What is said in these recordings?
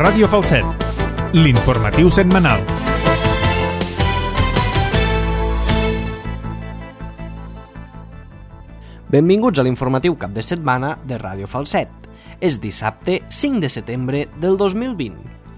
Ràdio Falset, l'informatiu setmanal. Benvinguts a l'informatiu cap de setmana de Ràdio Falset. És dissabte 5 de setembre del 2020.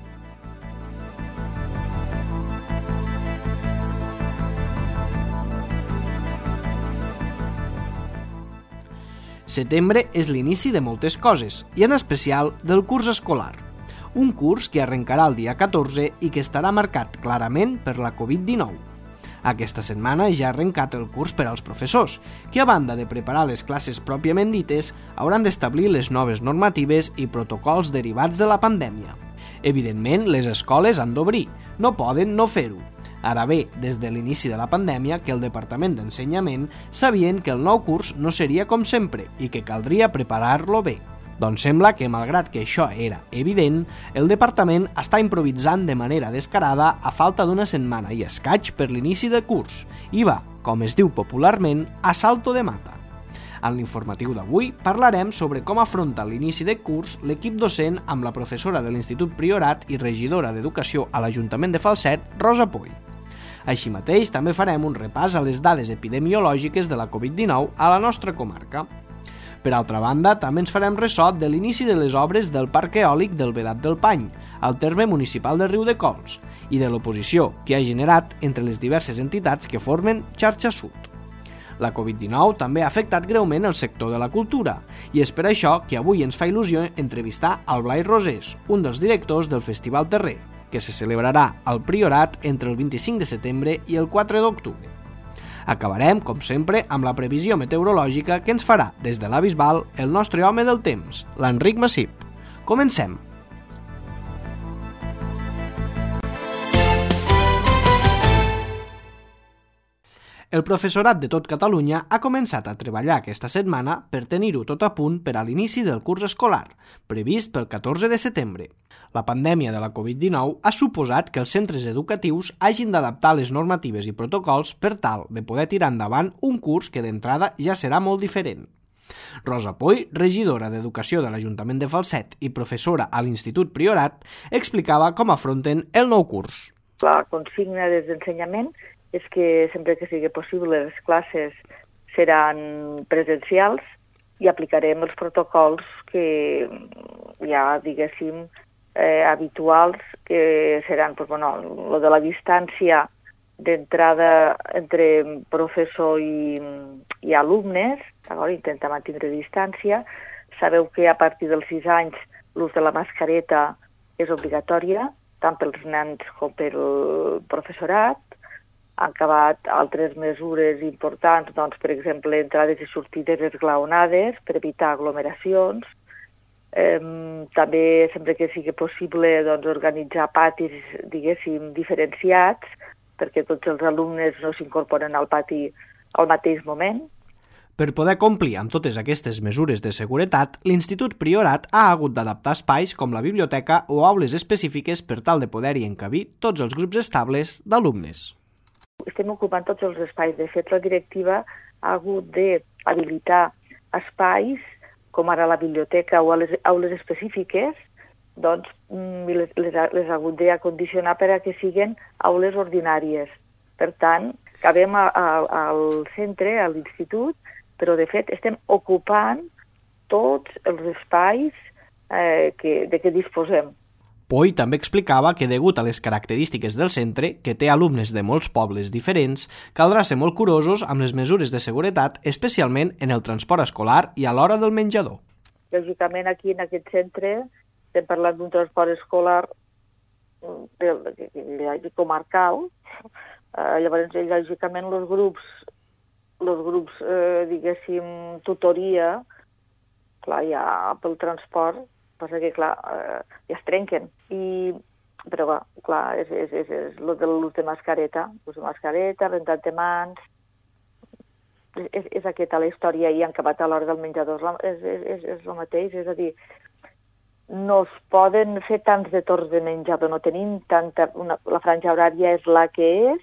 Setembre és l'inici de moltes coses, i en especial del curs escolar. Un curs que arrencarà el dia 14 i que estarà marcat clarament per la Covid-19. Aquesta setmana ja ha arrencat el curs per als professors, que a banda de preparar les classes pròpiament dites, hauran d'establir les noves normatives i protocols derivats de la pandèmia. Evidentment, les escoles han d'obrir, no poden no fer-ho. Ara bé, des de l'inici de la pandèmia, que el Departament d'Ensenyament sabien que el nou curs no seria com sempre i que caldria preparar-lo bé. Doncs sembla que, malgrat que això era evident, el departament està improvisant de manera descarada a falta d'una setmana i escaig per l'inici de curs i va, com es diu popularment, a salto de mata. En l'informatiu d'avui parlarem sobre com afronta l'inici de curs l'equip docent amb la professora de l'Institut Priorat i regidora d'Educació a l'Ajuntament de Falset, Rosa Poy. Així mateix, també farem un repàs a les dades epidemiològiques de la Covid-19 a la nostra comarca. Per altra banda, també ens farem ressò de l'inici de les obres del Parc Eòlic del Vedat del Pany, al terme municipal de Riudecols, i de l'oposició que ha generat entre les diverses entitats que formen Xarxa Sud. La Covid-19 també ha afectat greument el sector de la cultura, i és per això que avui ens fa il·lusió entrevistar al Blai Rosés, un dels directors del Festival Terrer, que se celebrarà al Priorat entre el 25 de setembre i el 4 d'octubre. Acabarem, com sempre, amb la previsió meteorològica que ens farà, des de la Bisbal, el nostre home del temps, l'Enric Massip. Comencem! El professorat de tot Catalunya ha començat a treballar aquesta setmana per tenir-ho tot a punt per a l'inici del curs escolar, previst pel 14 de setembre. La pandèmia de la Covid-19 ha suposat que els centres educatius hagin d'adaptar les normatives i protocols per tal de poder tirar endavant un curs que d'entrada ja serà molt diferent. Rosa Poy, regidora d'Educació de l'Ajuntament de Falset i professora a l'Institut Priorat, explicava com afronten el nou curs. La consigna des d'ensenyament és que sempre que sigui possible les classes seran presencials i aplicarem els protocols que ja, diguéssim, habituals, que seran lo de la distància d'entrada entre professor i alumnes, intentar mantenir distància. Sabeu que a partir dels 6 anys l'ús de la mascareta és obligatòria, tant pels nens com pel professorat. Han acabat altres mesures importants, doncs, per exemple, entrades i sortides esglaonades per evitar aglomeracions. També, sempre que sigui possible, doncs, organitzar patis, diguéssim, diferenciats, perquè tots els alumnes no s'incorporen al pati al mateix moment. Per poder complir amb totes aquestes mesures de seguretat, l'Institut Priorat ha hagut d'adaptar espais com la biblioteca o aules específiques per tal de poder-hi encabir tots els grups estables d'alumnes. Estem ocupant tots els espais. De fet, la directiva ha hagut d'habilitar espais, com ara la biblioteca o aules específiques, doncs les ha hagut d'acondicionar per a que siguin aules ordinàries. Per tant, acabem al centre, a l'institut, però de fet estem ocupant tots els espais de què disposem. Poy també explicava que, degut a les característiques del centre, que té alumnes de molts pobles diferents, caldrà ser molt curosos amb les mesures de seguretat, especialment en el transport escolar i a l'hora del menjador. Lògicament, aquí en aquest centre estem parlant d'un transport escolar comarcal. Llavors, lògicament, els grups, diguéssim, tutoria, clar, ja pel transport, passa que, clar, ja es trenquen. Però, clar, és l'ús de mascareta. L'ús de mascareta, rentat de mans. És aquesta la història i han acabat a l'hora del menjador. És el mateix, és a dir, no es poden fer tants de torns de menjador, no tenim tanta... La franja horària és la que és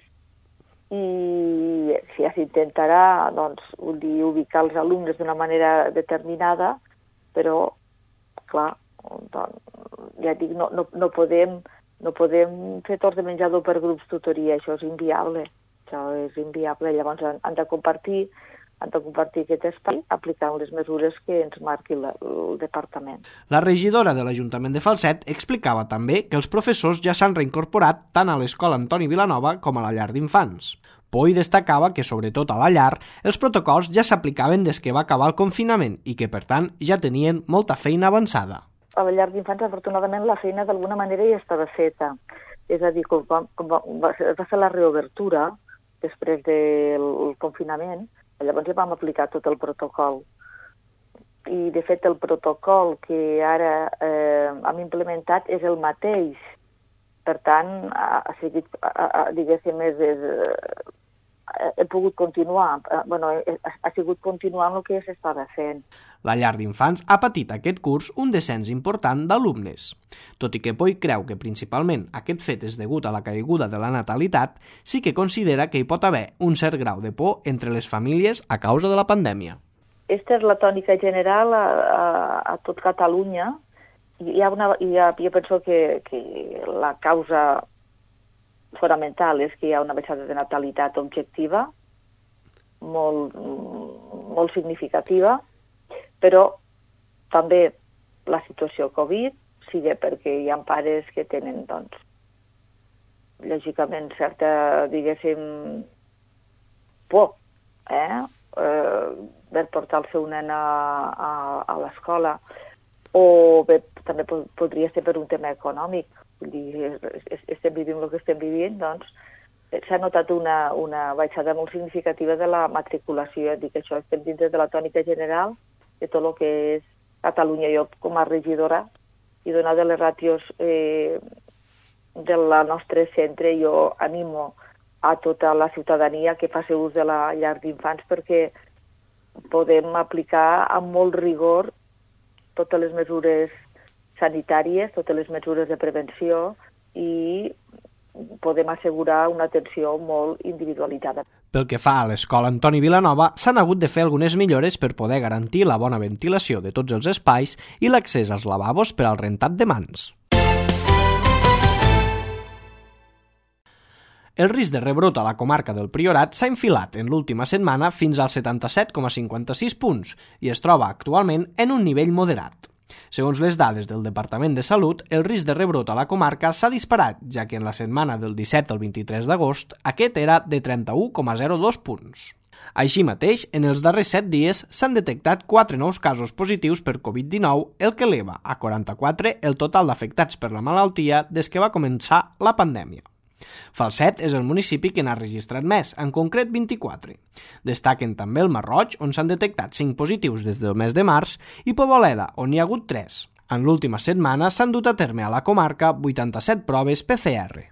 i ja s'intentarà, doncs, ubicar els alumnes d'una manera determinada, però, clar, ja dic, no podem fer torns de menjador per grups tutoria, això és inviable. Llavors han de compartir aquest espai aplicant les mesures que ens marqui el departament. La regidora de l'Ajuntament de Falset explicava també que els professors ja s'han reincorporat tant a l'Escola Antoni Vilanova com a la llar d'infants. Poi destacava que, sobretot a la llar, els protocols ja s'aplicaven des que va acabar el confinament i que, per tant, ja tenien molta feina avançada. A la llar d'infants, afortunadament, la feina d'alguna manera ja estava feta. És a dir, com va ser la reobertura després del confinament, llavors ja vam aplicar tot el protocol. I, de fet, el protocol que ara hem implementat és el mateix. Per tant, diguéssim, he pogut continuar. Ha sigut continuar amb el que s'estava fent. La llar d'infants ha patit aquest curs un descens important d'alumnes. Tot i que Poi creu que principalment aquest fet és degut a la caiguda de la natalitat, sí que considera que hi pot haver un cert grau de por entre les famílies a causa de la pandèmia. Aquesta és la tònica general a tot Catalunya. Jo penso que la causa fonamental és que hi ha una baixada de natalitat objectiva molt significativa, però també la situació Covid, sigui perquè hi ha pares que tenen, doncs, lògicament certa, diguéssim, por, per portar el seu nen a l'escola, o bé també podria ser per un tema econòmic. Vull dir, estem vivint el que estem vivint, doncs s'ha notat una baixada molt significativa de la matriculació. Dic això, estem dins de la tònica general de tot el que és Catalunya. Jo, com a regidora, i donada les ràtios del nostre centre, jo animo a tota la ciutadania que faci ús de la llar d'infants perquè podem aplicar amb molt rigor totes les mesures sanitàries, totes les mesures de prevenció i podem assegurar una atenció molt individualitzada. Pel que fa a l'Escola Antoni Vilanova, s'han hagut de fer algunes millores per poder garantir la bona ventilació de tots els espais i l'accés als lavabos per al rentat de mans. El risc de rebrot a la comarca del Priorat s'ha enfilat en l'última setmana fins als 77,56 punts i es troba actualment en un nivell moderat. Segons les dades del Departament de Salut, el risc de rebrot a la comarca s'ha disparat, ja que en la setmana del 17 al 23 d'agost aquest era de 31,02 punts. Així mateix, en els darrers 7 dies s'han detectat 4 nous casos positius per Covid-19, el que eleva a 44 el total d'afectats per la malaltia des que va començar la pandèmia. Falset és el municipi que n'ha registrat més, en concret 24. Destaquen també el Masroig, on s'han detectat 5 positius des del mes de març, i Poboleda, on hi ha hagut 3. En l'última setmana s'han dut a terme a la comarca 87 proves PCR.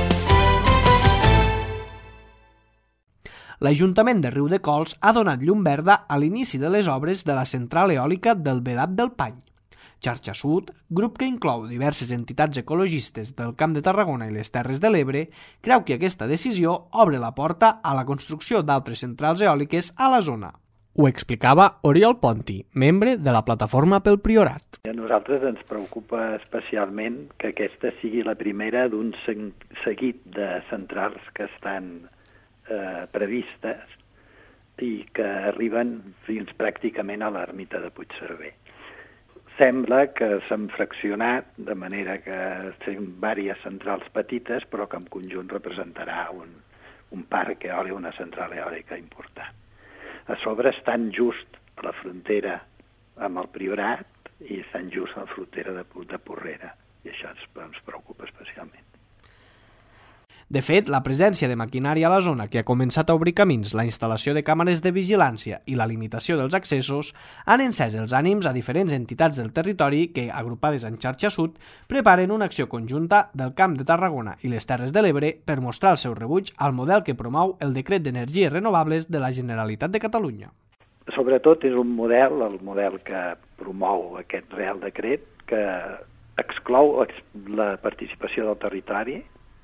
L'Ajuntament de Riudecols ha donat llum verda a l'inici de les obres de la central eòlica del Vedat del Pany. Xarxa Sud, grup que inclou diverses entitats ecologistes del Camp de Tarragona i les Terres de l'Ebre, creu que aquesta decisió obre la porta a la construcció d'altres centrals eòliques a la zona. Ho explicava Oriol Ponti, membre de la Plataforma pel Priorat. A nosaltres ens preocupa especialment que aquesta sigui la primera d'un seguit de centrals que estan previstes i que arriben fins pràcticament a l'ermita de Puigcerver. Sembla que s'han fraccionat de manera que són diverses centrals petites, però que en conjunt representarà un parc eòlic, una central eòlica important. A sobre estan just a la frontera amb el Priorat i estan just a la frontera de Porrera, i això ens preocupa especialment. De fet, la presència de maquinària a la zona que ha començat a obrir camins, la instal·lació de càmeres de vigilància i la limitació dels accessos han encès els ànims a diferents entitats del territori que, agrupades en Xarxa Sud, preparen una acció conjunta del Camp de Tarragona i les Terres de l'Ebre per mostrar el seu rebuig al model que promou el Decret d'Energies Renovables de la Generalitat de Catalunya. Sobretot és un model, el model que promou aquest Real Decret, que exclou la participació del territori,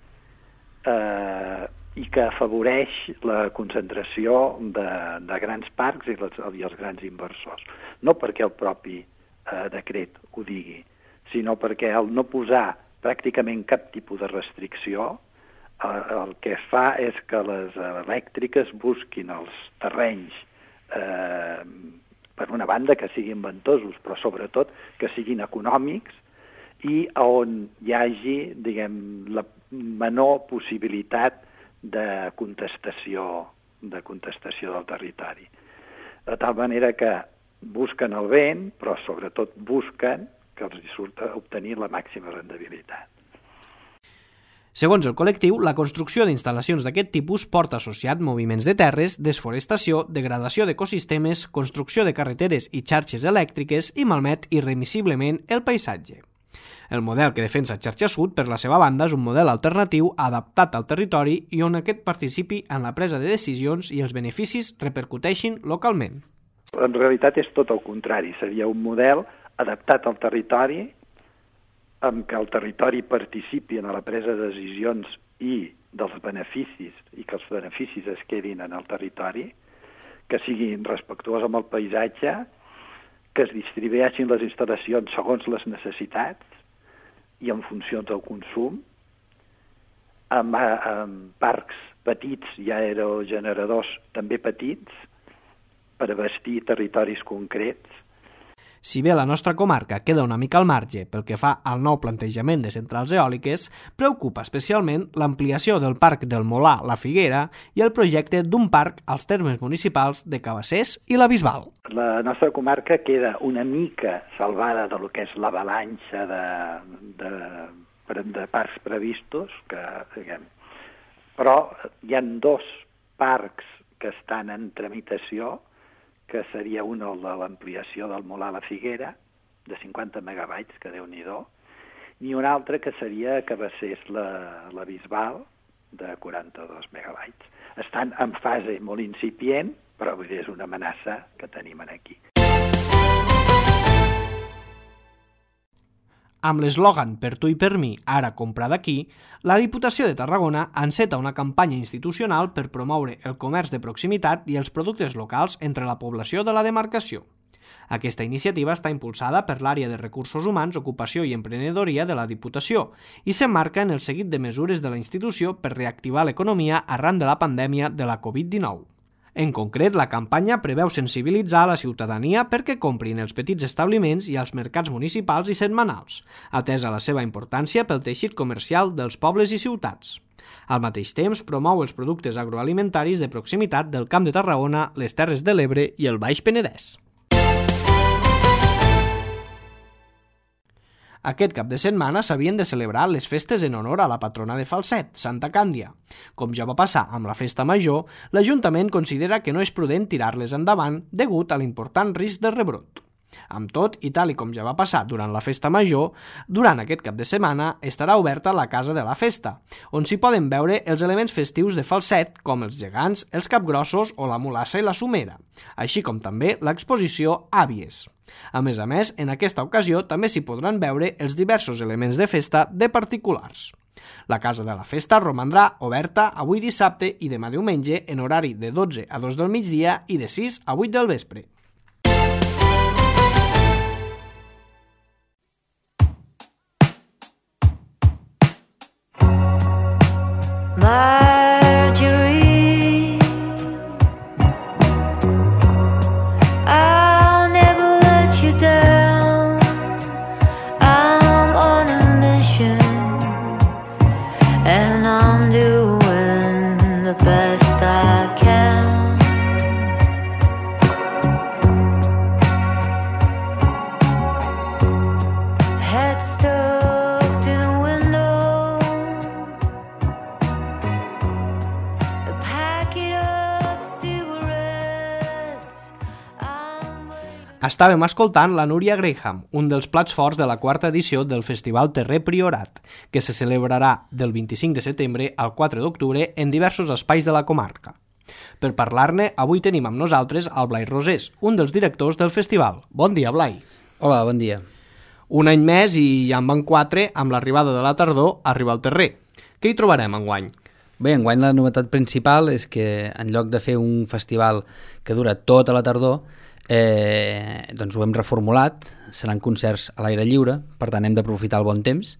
i que afavoreix la concentració de grans parcs i els grans inversors. No perquè el propi decret ho digui, sinó perquè al no posar pràcticament cap tipus de restricció, el que fa és que les elèctriques busquin els terrenys, per una banda, que siguin ventosos, però sobretot que siguin econòmics i on hi hagi, diguem, la menor possibilitat de contestació del territori. De tal manera que busquen el vent, però sobretot busquen que els surt a obtenir la màxima rendibilitat. Segons el col·lectiu, la construcció d'instal·lacions d'aquest tipus porta associat moviments de terres, desforestació, degradació d'ecosistemes, construcció de carreteres i xarxes elèctriques i malmet irremissiblement el paisatge. El model que defensa Xarxa Sud, per la seva banda, és un model alternatiu adaptat al territori i on aquest participi en la presa de decisions i els beneficis repercuteixin localment. En realitat és tot el contrari, seria un model adaptat al territori, amb què el territori participi en la presa de decisions i dels beneficis, i que els beneficis es quedin en el territori, que siguin respectuós amb el paisatge, que es distribueixin les instal·lacions segons les necessitats i en funció del consum, amb parcs petits i aerogeneradors també petits per abastir territoris concrets. Si bé la nostra comarca queda una mica al marge pel que fa al nou plantejament de centrals eòliques, preocupa especialment l'ampliació del parc del Molar La Figuera i el projecte d'un parc als termes municipals de Cabassers i la Bisbal. La nostra comarca queda una mica salvada del que és l'avalanxa de parcs previstos, però hi ha 2 parcs que estan en tramitació, que seria un de l'ampliació del Molar La Figuera, de 50 megabytes, que Déu-n'hi-do, i un altre que seria Cabassers la Bisbal, de 42 megabytes. Estan en fase molt incipient, però vull dir, és una amenaça que tenim aquí. Amb l'eslògan "Per tu i per mi, ara compra d'aquí", la Diputació de Tarragona enceta una campanya institucional per promoure el comerç de proximitat i els productes locals entre la població de la demarcació. Aquesta iniciativa està impulsada per l'Àrea de Recursos Humans, Ocupació i Emprenedoria de la Diputació i s'emmarca en el seguit de mesures de la institució per reactivar l'economia arran de la pandèmia de la Covid-19. En concret, la campanya preveu sensibilitzar la ciutadania perquè comprin els petits establiments i als mercats municipals i setmanals, atesa la seva importància pel teixit comercial dels pobles i ciutats. Al mateix temps, promou els productes agroalimentaris de proximitat del Camp de Tarragona, les Terres de l'Ebre i el Baix Penedès. Aquest cap de setmana s'havien de celebrar les festes en honor a la patrona de Falset, Santa Càndia. Com ja va passar amb la festa major, l'Ajuntament considera que no és prudent tirar-les endavant degut a l'important risc de rebrot. Amb tot, i tal com ja va passar durant la festa major, durant aquest cap de setmana estarà oberta la Casa de la Festa, on s'hi poden veure els elements festius de Falset, com els gegants, els capgrossos o la mulassa i la somera, així com també l'exposició Àvies. A més, en aquesta ocasió també s'hi podran veure els diversos elements de festa de particulars. La Casa de la Festa romandrà oberta avui dissabte i demà diumenge en horari de 12 a 2 del migdia i de 6 a 8 del vespre. Estàvem escoltant la Núria Graham, un dels plats forts de la 4ª edició del Festival Terrer Priorat, que se celebrarà del 25 de setembre al 4 d'octubre en diversos espais de la comarca. Per parlar-ne, avui tenim amb nosaltres el Blai Rosés, un dels directors del festival. Bon dia, Blai. Hola, bon dia. Un any més i ja en van 4, amb l'arribada de la tardor, arriba al terrer. Què hi trobarem enguany? Bé, enguany la novetat principal és que en lloc de fer un festival que dura tota la tardor, doncs ho hem reformulat, seran concerts a l'aire lliure, per tant hem d'aprofitar el bon temps,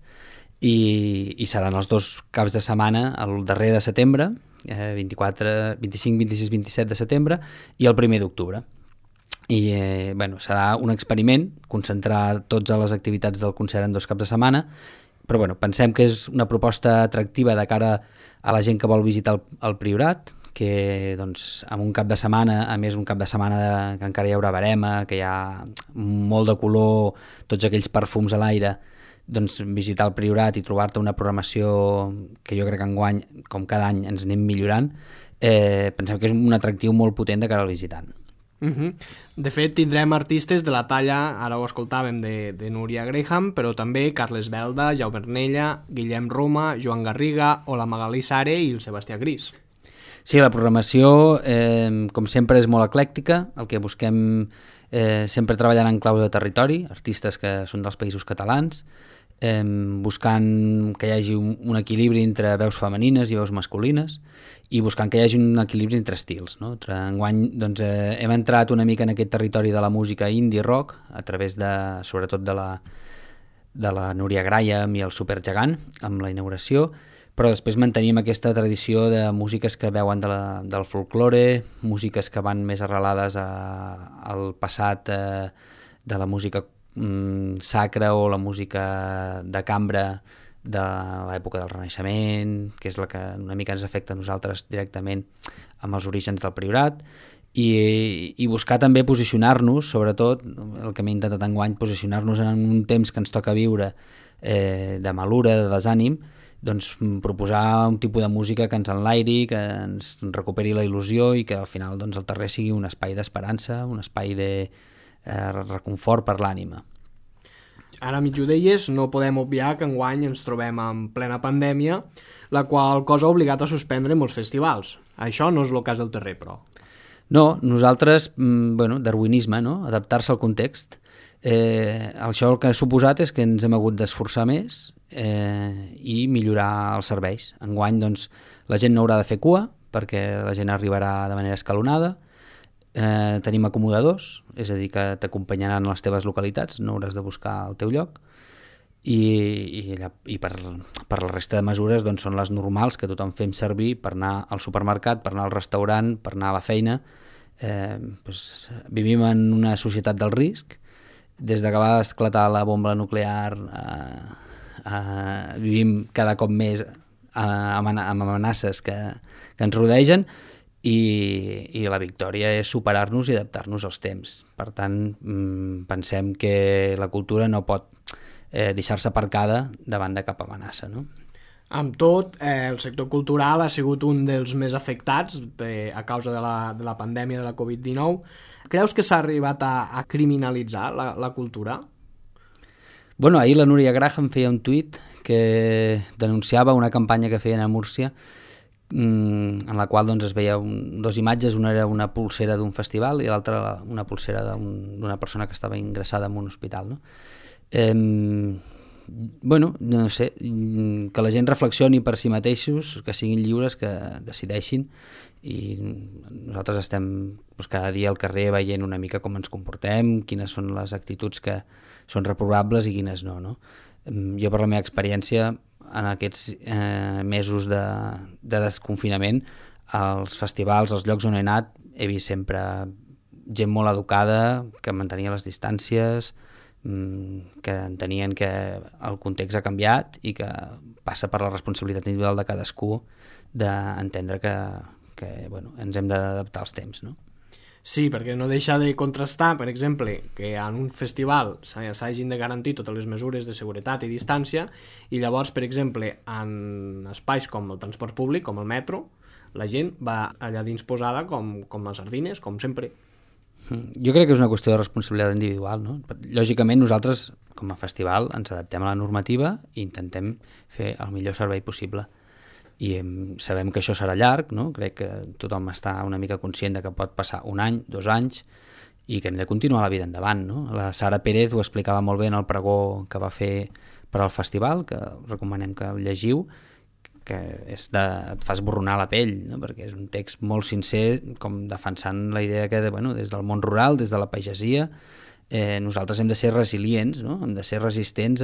i seran els 2 caps de setmana, el darrer de setembre, 24, 25, 26, 27 de setembre, i el 1er d'octubre. I serà un experiment, concentrar totes les activitats del concert en 2 caps de setmana, però pensem que és una proposta atractiva de cara a la gent que vol visitar el Priorat, que amb un cap de setmana, a més un cap de setmana que encara hi haurà verema, que hi ha molt de color, tots aquells perfums a l'aire, visitar el Priorat i trobar-te una programació que jo crec que enguany, com cada any, ens anem millorant, pensem que és un atractiu molt potent de cara al visitant. De fet, tindrem artistes de la talla, ara ho escoltàvem, de Núria Graham, però també Carles Belda, Jaume Arnella, Guillem Roma, Joan Garriga o la Magalí Sare i el Sebastià Gris. Sí, la programació, com sempre, és molt eclèctica. El que busquem sempre treballant en clau de territori, artistes que són dels països catalans, buscant que hi hagi un equilibri entre veus femenines i veus masculines i buscant que hi hagi un equilibri entre estils. No? Enguany hem entrat una mica en aquest territori de la música indie rock a través sobretot de la Núria Graham i el Supergegant amb la inauguració, però després mantenim aquesta tradició de músiques que veuen del folklore, músiques que van més arrelades al passat de la música sacra o la música de cambra de l'època del Renaixement, que és la que una mica ens afecta a nosaltres directament amb els orígens del Priorat, i buscar també posicionar-nos, sobretot el que m'he intentat enguany, posicionar-nos en un temps que ens toca viure de malura, de desànim, proposar un tipus de música que ens enlairi, que ens recuperi la il·lusió i que al final el terrer sigui un espai d'esperança, un espai de reconfort per l'ànima. Ara mig ho deies, no podem obviar que enguany ens trobem en plena pandèmia, la qual cosa ha obligat a suspendre molts festivals. Això no és el cas del terrer, però. No, nosaltres, darwinisme, no? Adaptar-se al context. Això el que ha suposat és que ens hem hagut d'esforçar més i millorar els serveis. Enguany, la gent no haurà de fer cua, perquè la gent arribarà de manera escalonada. Tenim acomodadors, és a dir, que t'acompanyaran a les teves localitats, no hauràs de buscar el teu lloc, i per la resta de mesures són les normals que tothom fem servir per anar al supermercat, per anar al restaurant, per anar a la feina. Vivim en una societat del risc, des que va esclatar la bomba nuclear vivim cada cop més amb amenaces que ens rodegen, i la victòria és superar-nos i adaptar-nos als temps. Per tant, pensem que la cultura no pot deixar-se aparcada davant de cap amenaça, no? Amb tot, el sector cultural ha sigut un dels més afectats a causa de la pandèmia de la Covid-19. Creus que s'ha arribat a criminalitzar la cultura? Ahir la Núria Graham feia un tuit que denunciava una campanya que feien a Múrcia en la qual es veia 2 imatges, una era una pulsera d'un festival i l'altra una pulsera d'una persona que estava ingressada en un hospital, no? No sé, que la gent reflexioni per si mateixos, que siguin lliures, que decideixin, i nosaltres estem cada dia al carrer veient una mica com ens comportem, quines són les actituds que són reprovables i quines no, no? Jo, per la meva experiència, en aquests mesos de desconfinament, als festivals, als llocs on he anat, he vist sempre gent molt educada, que mantenia les distàncies, que entenien que el context ha canviat i que passa per la responsabilitat individual de cadascú d'entendre que ens hem d'adaptar als temps, no? Sí, perquè no deixa de contrastar, per exemple, que en un festival s'hagin de garantir totes les mesures de seguretat i distància, i llavors, per exemple, en espais com el transport públic, com el metro, la gent va allà dins posada com les sardines, com sempre. Jo crec que és una qüestió de responsabilitat individual, no? Lògicament, nosaltres, com a festival, ens adaptem a la normativa i intentem fer el millor servei possible. I sabem que això serà llarg, no? Crec que tothom està una mica conscient de que pot passar 1 any, 2 anys, i que hem de continuar la vida endavant, no? La Sara Pérez ho explicava molt bé en el pregó que va fer per al festival, que recomanem que el llegiu, que et fa esborronar la pell, no? Perquè és un text molt sincer, com defensant la idea que des del món rural, des de la pagesia, nosaltres hem de ser resilients, no? Hem de ser resistents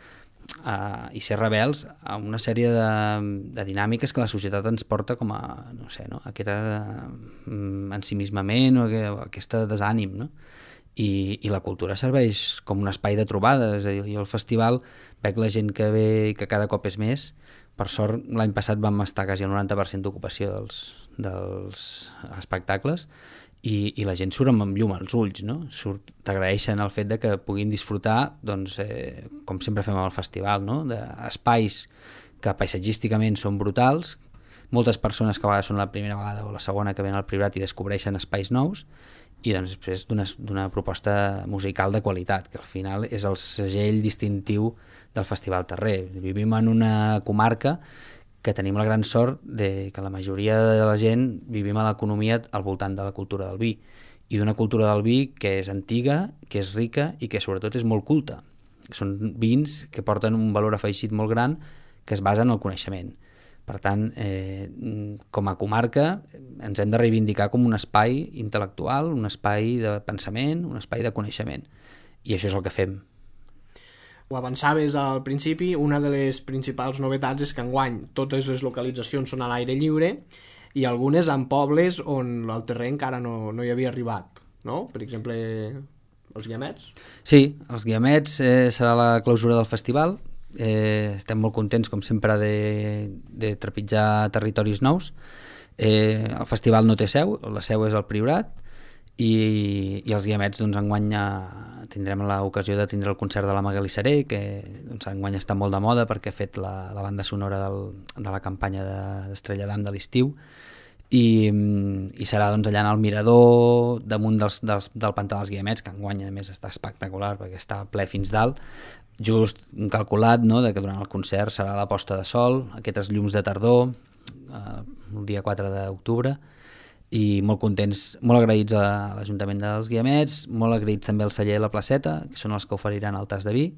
i ser rebels a una sèrie de dinàmiques que la societat ens porta com a, no sé, no? Aquest ensimismament o aquest desànim, no? I la cultura serveix com un espai de trobada, és a dir, jo al festival veig la gent que ve i que cada cop és més. Per sort, l'any passat vam estar quasi al 90% d'ocupació dels espectacles i la gent surt amb llum als ulls, no? T'agraeixen el fet de que puguin disfrutar, doncs, com sempre fem al festival, no? D'espais que paisatgísticament són brutals, moltes persones que a vegades són la primera vegada o la segona que venen al Priorat i descobreixen espais nous, i doncs després d'una proposta musical de qualitat, que al final és el segell distintiu del Festival Terrer. Vivim en una comarca que tenim la gran sort de que la majoria de la gent vivim a l'economia al voltant de la cultura del vi, i d'una cultura del vi que és antiga, que és rica i que sobretot és molt culta. Són vins que porten un valor afegit molt gran que es basa en el coneixement. Per tant, com a comarca ens hem de reivindicar com un espai intel·lectual, un espai de pensament, un espai de coneixement. I això és el que fem. Ho avançaves al principi, una de les principals novetats és que enguany totes les localitzacions són a l'aire lliure i algunes en pobles on el terrer encara no hi havia arribat, no? Per exemple, els Guiamets? Sí, els Guiamets serà la clausura del festival. Estem molt contents, com sempre, de trepitjar territoris nous. El festival no té seu, la seu és al Priorat, i els Guiamets, doncs, enguany tindrem l'ocasió de tindre el concert de la Magalí Seré, que doncs, enguany està molt de moda perquè ha fet la banda sonora de la campanya d'Estrella d'Am de l'estiu, i serà doncs, allà en el mirador damunt del pantà dels Guiamets, que enguany a més està espectacular perquè està ple fins dalt, just calculat, no?, de que durant el concert serà la posta de sol, aquestes llums de tardor, el dia 4 d'octubre, i molt contents, molt agraïts a l'Ajuntament dels Guiamets, molt agraïts també al celler de la Placeta, que són els que oferiran el tas de vi,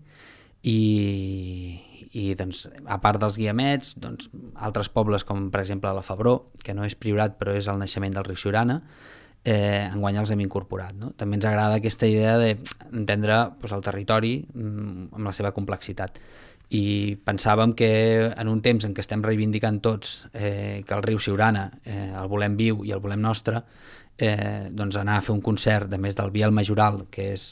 i doncs, a part dels Guiamets, doncs, altres pobles com per exemple la Febró, que no és Priorat però és el naixement del riu Siurana, enguany els hem incorporat, no? També ens agrada aquesta idea d'entendre el territori amb la seva complexitat, i pensàvem que en un temps en què estem reivindicant tots que el riu Siurana el volem viu i el volem nostre, doncs anar a fer un concert de més del Biel Majoral, que és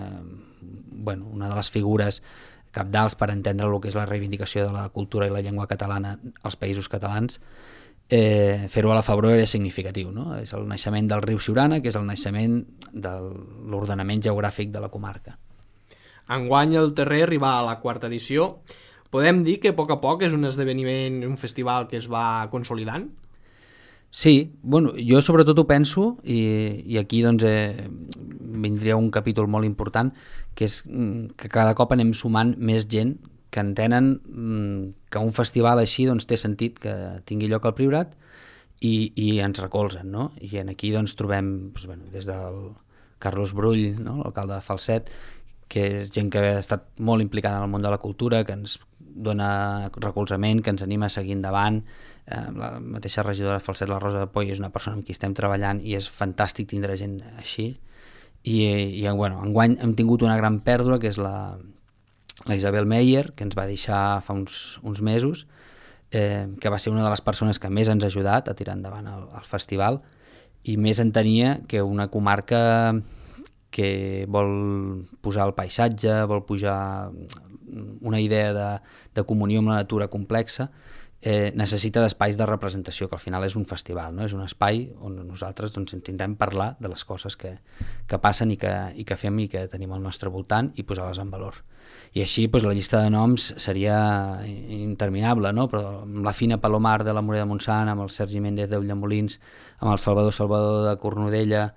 una de les figures cabdals per entendre el que és la reivindicació de la cultura i la llengua catalana als països catalans, fer-ho a la Febró era significatiu, no? És el naixement del riu Siurana, que és el naixement de l'ordenament geogràfic de la comarca. Enguany el Terrer arriba a la 4ª edició. Podem dir que a poc és un esdeveniment, un festival que es va consolidant? Sí, jo sobretot ho penso, i aquí doncs vindria un capítol molt important, que és que cada cop anem sumant més gent que entenen que un festival així doncs, té sentit que tingui lloc al Priorat i ens recolzen, no? I aquí doncs, trobem des del Carlos Brull, no? L'alcalde de Falset, que és gent que ha estat molt implicada en el món de la cultura, que ens dona recolzament, que ens anima a seguir endavant. La mateixa regidora de Falset, la Rosa de Poi, és una persona amb qui estem treballant i és fantàstic tindre gent així. I enguany hem tingut una gran pèrdua, que és la Isabel Meyer, que ens va deixar fa uns mesos, que va ser una de les persones que més ens ha ajudat a tirar endavant el festival, i més entenia que una comarca que vol posar el paisatge, vol posar una idea de comunió amb la natura complexa, necessita d'espais de representació, que al final és un festival, no? És un espai on nosaltres intentem parlar de les coses que passen i que fem i que tenim al nostre voltant i posar-les en valor. I així la llista de noms seria interminable, no? Però amb la Fina Palomar de la Morera de Montsant, amb el Sergi Méndez d'Ulldemolins, amb el Salvador de Cornudella,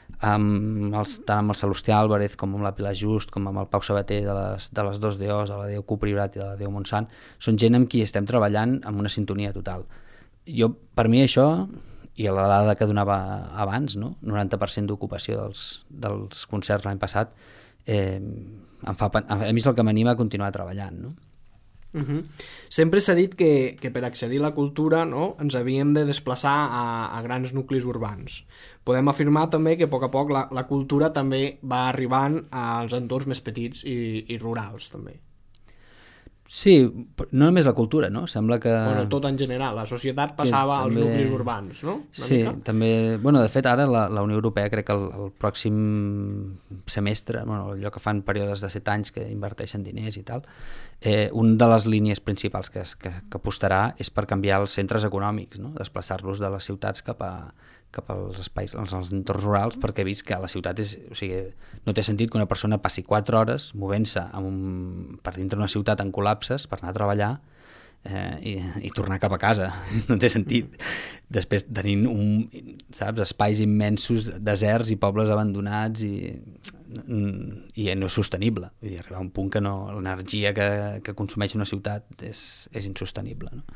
tant amb el Salustià Álvarez com amb la Pilar Just, com amb el Pau Sabater de les dos DOs, de la DO Q Priorat i de la DO Montsant, són gent amb qui estem treballant amb una sintonia total. Per mi això, i la dada que donava abans, no? 90% d'ocupació dels concerts l'any passat, a mi és el que m'anima a continuar treballant, no? Sempre s'ha dit que per accedir a la cultura, no, ens havíem de desplaçar a grans nuclis urbans. Podem afirmar també que a poc la cultura també va arribant als entorns més petits i rurals també. Sí, no només la cultura, no? Sembla que... Bueno, tot en general, la societat passava als nuclis urbans, no? Sí, també... Bueno, de fet, ara la Unió Europea crec que el pròxim semestre, bueno, allò que fan períodes de 7 anys que inverteixen diners i tal, una de les línies principals que apostarà és per canviar els centres econòmics, no? Desplaçar-los de les ciutats cap als espais, als entorns rurals, perquè he vist que a la ciutat no té sentit que una persona passi 4 hores movent-se per dintre una ciutat en col·lapses per anar a treballar i tornar cap a casa. No té sentit. Després tenint espais immensos, deserts i pobles abandonats i no és sostenible. Vull dir, arribar a un punt que l'energia que consumeix una ciutat és insostenible, no?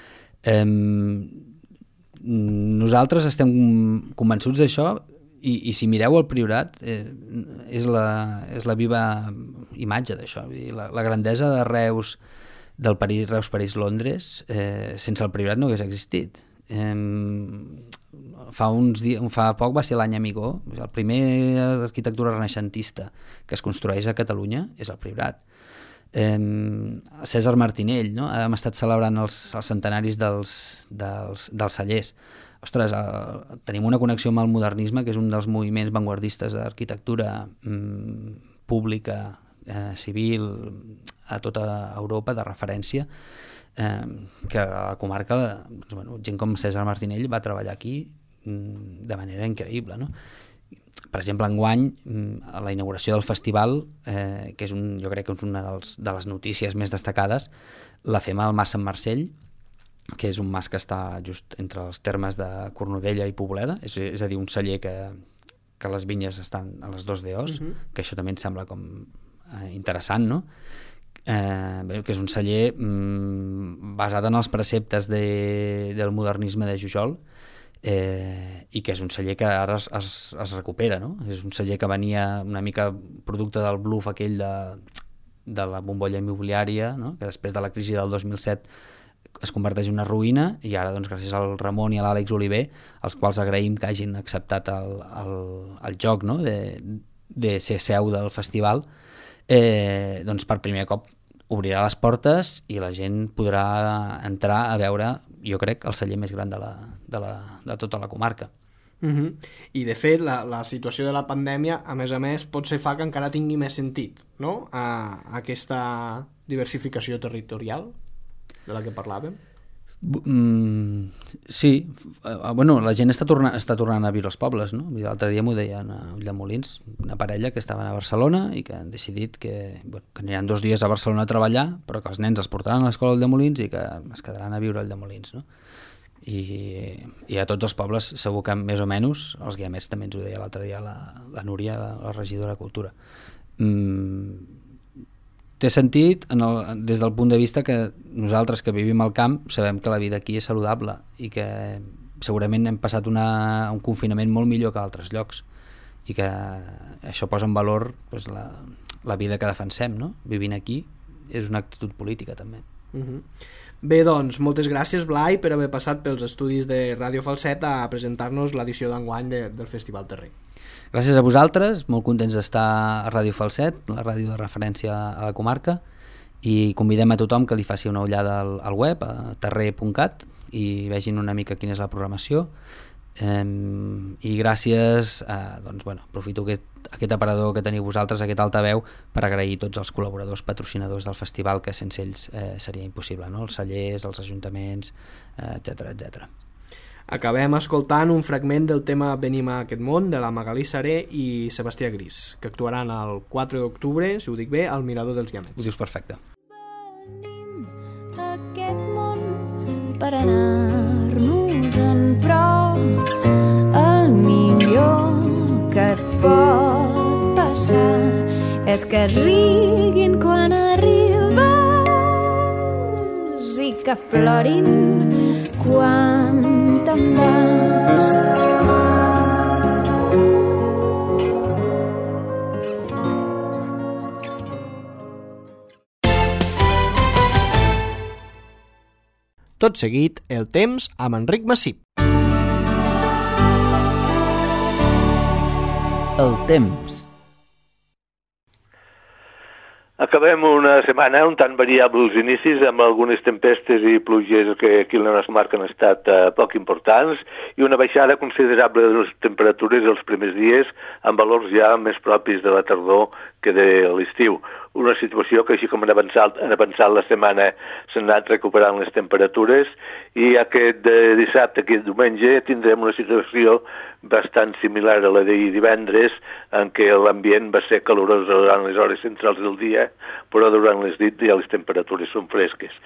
Nosaltres estem convençuts d'això i si mireu el Priorat és la viva imatge d'això. La grandesa de Reus, del Reus, París, Londres, sense el Priorat no hagués existit. Fa poc va ser l'any Amigó, el primer arquitectura renaixentista que es construeix a Catalunya és el Priorat. Cèsar Martinell, no? Ara hem estat celebrant els centenaris dels Cellers. Ostres, tenim una connexió amb el modernisme, que és un dels moviments vanguardistes d'arquitectura pública, civil, a tota Europa, de referència, que a la comarca, gent com Cèsar Martinell va treballar aquí de manera increïble, no? Per exemple, enguany, a la inauguració del festival, que jo crec que és una de les notícies més destacades, la fem al Mas Sant Marcell, que és un mas que està just entre els termes de Cornudella i Poboleda, és a dir, un celler que les vinyes estan a les 2 DOs, que això també em sembla com interessant, no? Que és un celler basat en els preceptes del modernisme de Jujol, i que és un celler que ara es recupera, no? És un celler que venia una mica producte del bluff aquell de la bombolla immobiliària, no? Que després de la crisi del 2007 es converteix en una ruïna i ara, doncs, gràcies al Ramon i a l'Àlex Oliver, als quals agraïm que hagin acceptat el joc, no? de ser seu del festival, doncs per primer cop obrirà les portes i la gent podrà entrar a veure, jo crec, el celler més gran de tota la comarca. I de fet la situació de la pandèmia a més potser fa que encara tingui més sentit, no? Aquesta diversificació territorial de la que parlàvem. Sí, bueno, la gent està tornant a viure als pobles, no? L'altre dia m'ho deien a Ulldemolins, una parella que estaven a Barcelona i que han decidit que aniran 2 dies a Barcelona a treballar, però que els nens els portaran a l'escola a Ulldemolins i que es quedaran a viure a Ulldemolins, no? I a tots els pobles segur que més o menys, els guiamets també ens ho deia l'altre dia la Núria, la regidora de Cultura, té sentit des del punt de vista que nosaltres que vivim al camp sabem que la vida aquí és saludable i que segurament hem passat un confinament molt millor que a altres llocs i que això posa en valor doncs, la vida que defensem, no? Vivint aquí és una actitud política també. Bé, doncs, moltes gràcies, Blai, per haver passat pels estudis de Ràdio Falset a presentar-nos l'edició d'enguany del Festival Terrer. Gràcies a vosaltres, molt contents d'estar a Ràdio Falset, la ràdio de referència a la comarca, i convidem a tothom que li faci una ullada al web, a terrer.cat, i vegin una mica quina és la programació. I gràcies, doncs, aprofito aquest aparador que teniu vosaltres, aquest altaveu, per agrair tots els col·laboradors patrocinadors del festival, que sense ells seria impossible, no? Els cellers, els ajuntaments, etc. Acabem escoltant un fragment del tema Venim a aquest món, de la Magalí Saré i Sebastià Gris, que actuaran el 4 d'octubre, si ho dic bé, al Mirador dels Guiamets. Ho dius perfecte. Venim a aquest món per anar-nos-en, però el millor que et pot passar és que riguin quan arribes i que plorin quan te'n vas. Tot seguit, el temps amb Enric Massip. El temps. Acabem una setmana un tant variable als inicis, amb algunes tempestes i pluges que aquí a la nostra marca han estat poc importants, i una baixada considerable de les temperatures els primers dies, amb valors ja més propis de la tardor que de l'estiu. Una situació que, així com han avançat la setmana, s'han anat recuperant les temperatures, i aquest dissabte, aquest diumenge, tindrem una situació bastant similar a la de divendres, en què l'ambient va ser calorós durant les hores centrals del dia, però durant les nits ja les temperatures són fresques.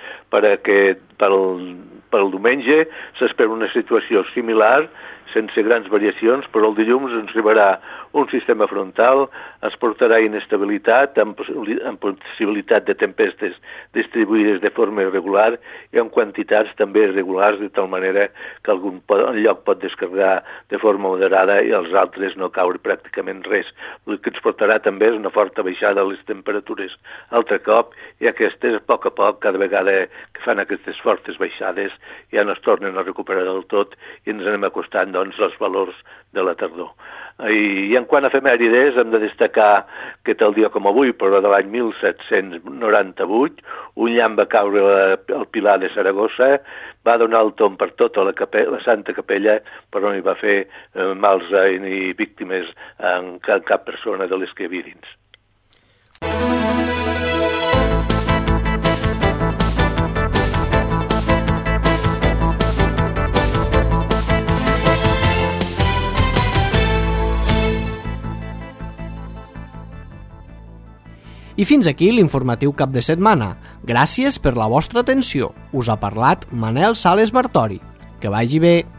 Pel diumenge s'espera una situació similar, sense grans variacions, però el dilluns ens arribarà un sistema frontal, ens portarà inestabilitat amb possibilitat de tempestes distribuïdes de forma irregular i amb quantitats també irregulars, de tal manera que algun lloc pot descarregar de forma moderada i als altres no caure pràcticament res. El que ens portarà també és una forta baixada de les temperatures altre cop, i aquestes, a poc, cada vegada que fan aquestes fortes baixades, ja no es tornen a recuperar del tot i ens anem acostant, doncs, els valors de la tardor. I en quant a efemèrides, hem de destacar que tal dia com avui, però de l'any 1798, un llamp va caure al Pilar de Saragossa, va donar el tomb per tota la Santa Capella, però no hi va fer mals ni víctimes en cap persona de les que hi havia dins. I fins aquí l'informatiu cap de setmana. Gràcies per la vostra atenció. Us ha parlat Manel Sales Martori. Que vagi bé.